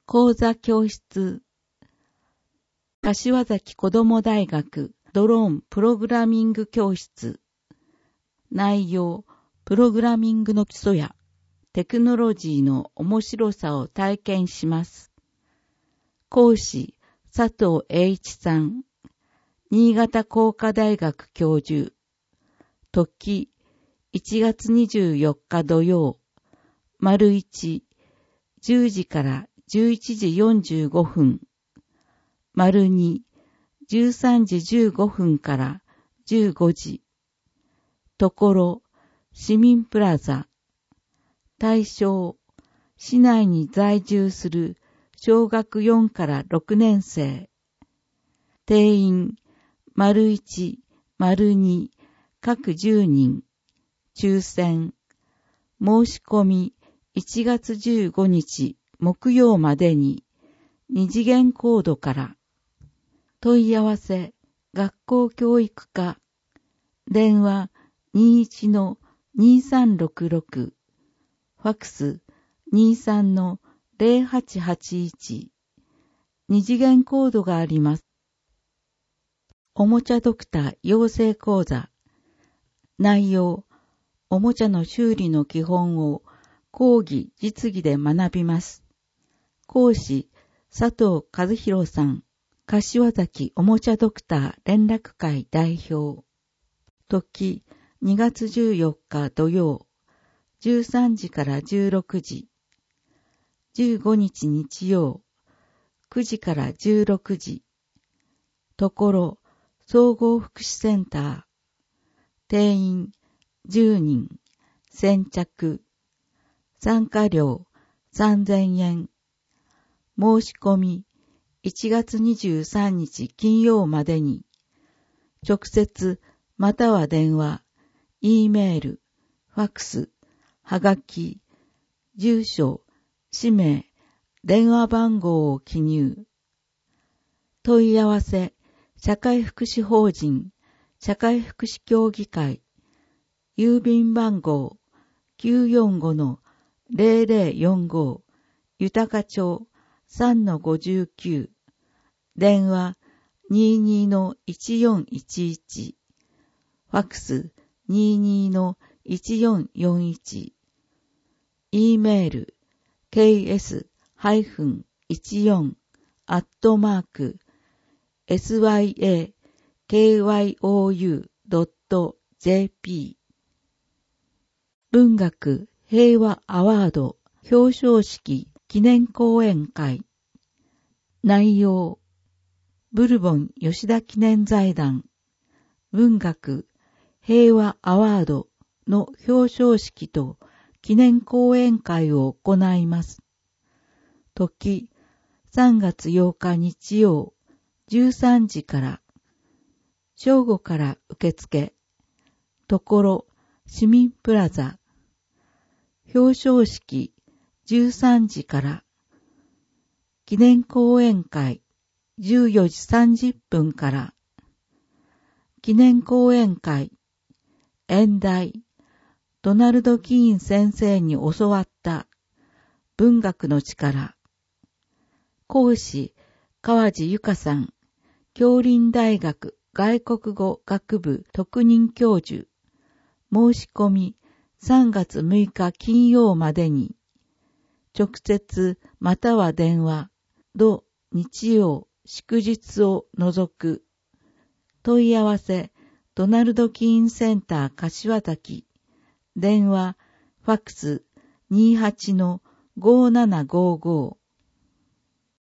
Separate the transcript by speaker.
Speaker 1: 講座教室。柏崎子ども大学ドローンプログラミング教室。内容、プログラミングの基礎やテクノロジーの面白さを体験します。講師、佐藤栄一さん。新潟工科大学教授。時、1月24日土曜。丸1、10時から11時45分。丸2、13時15分から15時。ところ、市民プラザ。対象、市内に在住する小学4から6年生。定員、丸1、丸2、各10人。抽選。申し込み、1月15日木曜までに、二次元コードから。問い合わせ、学校教育課。電話、21-2366。ファクス、23-0881。二次元コードがあります。おもちゃドクター養成講座。内容、おもちゃの修理の基本を講義・実技で学びます。講師、佐藤和弘さん。柏崎おもちゃドクター連絡会代表。時、2月14日土曜。13時から16時。15日日曜。9時から16時。ところ、総合福祉センター。定員、10人。先着。参加料、3000円。申し込み、1月23日金曜までに。直接、または電話、Eメール、ファクス、はがき、住所、氏名、電話番号を記入。問い合わせ、社会福祉法人、社会福祉協議会、郵便番号 945-0045 豊町 3-59 電話 22-1411 ファクス 22-1441 Eメール ks-14.syakyu.jp 文学平和アワード表彰式記念講演会。内容、ブルボン吉田記念財団文学平和アワードの表彰式と記念講演会を行います。時、3月8日日曜13時から、正午から受付、ところ、市民プラザ、表彰式13時から、記念講演会14時30分から、記念講演会、演題、ドナルド・キーン先生に教わった文学の力。講師、川地由香さん、杏林大学外国語学部特任教授。申し込み、3月6日金曜までに。直接または電話、土、日曜、祝日を除く。問い合わせ、ドナルド・キーンセンター柏崎。電話、ファクス 28-5755